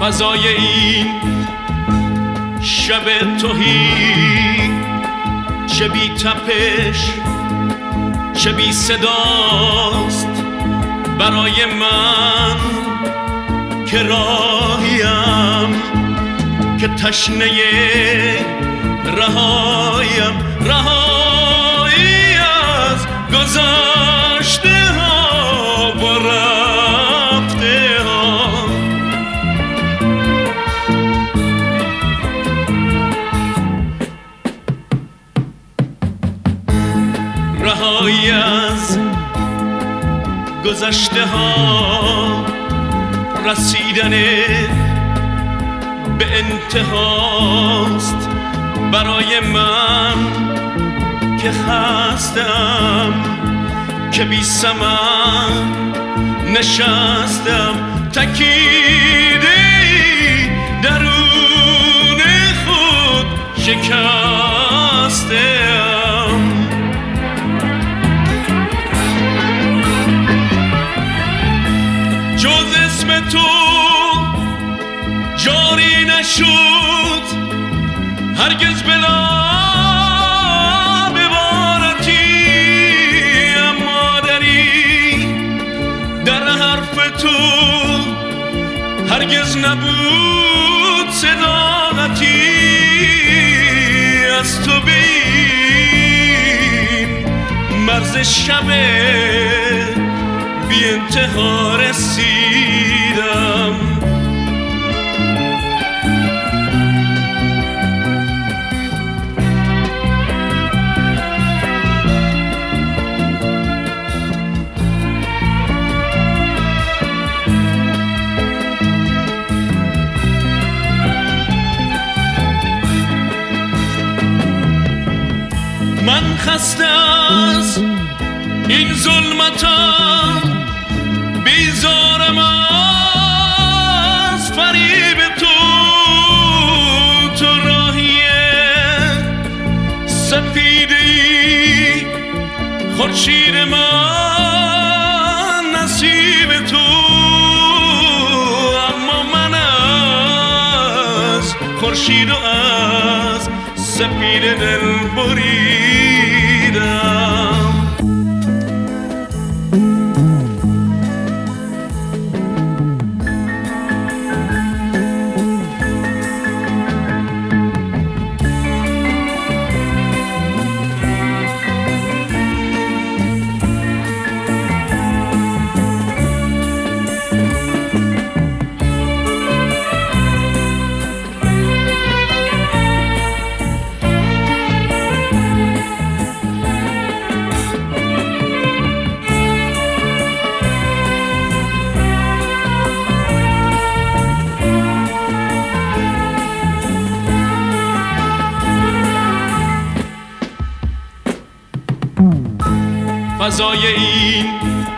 فضای این شب تهی چه بی تپش چه بی صداست برای من که راهیم که تشنه رهایم رهایی از گذشته ها و رفته ها رهایی از گذشته ها رسیدن به انتهاست برای من که خستم که بی ثمر نشستم تکیده درون خود شکستم جز اسم تو جاری نشد هرگز بلا ببارتی اما در حرف تو هرگز نبود صداقتی از تو به این مرز شب بی انتها رسیدم من خسته از این ظلمتم بیزارم از فریب تو تو راهی سفیدی خورشید من نصیب تو اما من از خورشید و از سفید دل بریدم فضای این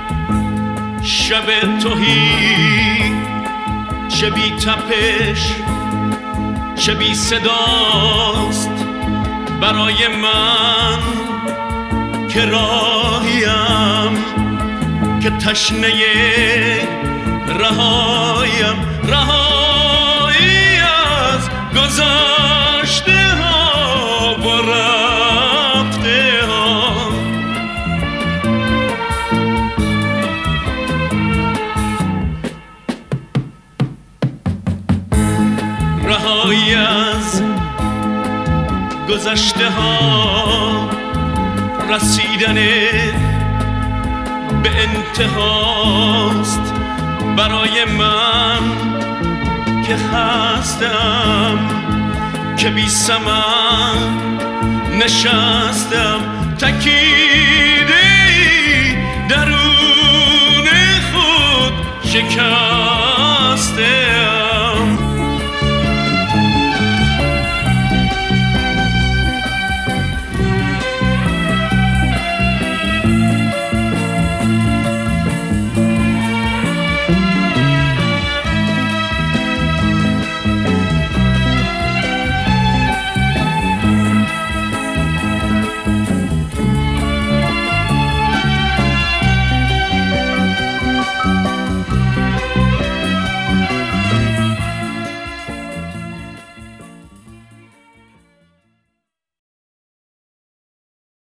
شب تهی چه بی تپش چه بی صداست برای من که راهیم که تشنه رهایم رهایی از گذشته ها و رفته ها رهایی از گذشته ها رسیدن به انتهاست برای من که خستم که بی ثمر نشستم تکیده درون خود شکستم